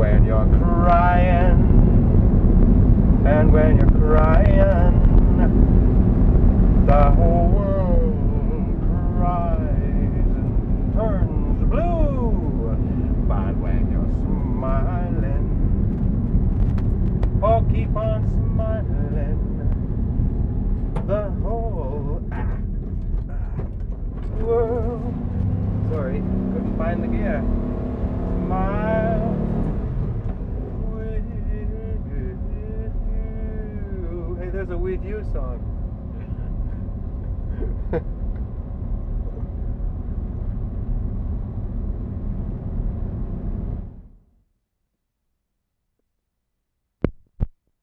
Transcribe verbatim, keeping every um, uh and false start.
when you're crying, and when you're crying, the whole world cries and turns blue. But when you're smiling, oh, keep on smiling, the whole ah, ah, world. Sorry, couldn't find the gear. Smile with you. Hey, there's a With You song.